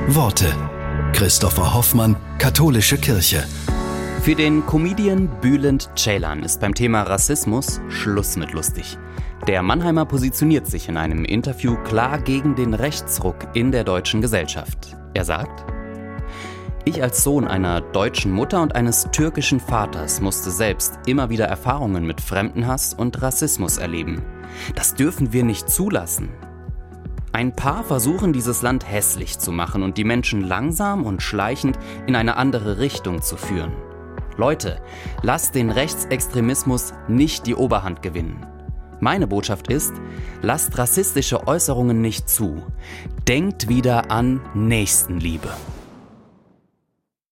Worte. Christopher Hoffmann, Katholische Kirche. Für den Comedian Bülent Ceylan ist beim Thema Rassismus Schluss mit lustig. Der Mannheimer positioniert sich in einem Interview klar gegen den Rechtsruck in der deutschen Gesellschaft. Er sagt: Ich als Sohn einer deutschen Mutter und eines türkischen Vaters musste selbst immer wieder Erfahrungen mit Fremdenhass und Rassismus erleben. Das dürfen wir nicht zulassen. Ein paar versuchen, dieses Land hässlich zu machen und die Menschen langsam und schleichend in eine andere Richtung zu führen. Leute, lasst den Rechtsextremismus nicht die Oberhand gewinnen. Meine Botschaft ist: Lasst rassistische Äußerungen nicht zu. Denkt wieder an Nächstenliebe.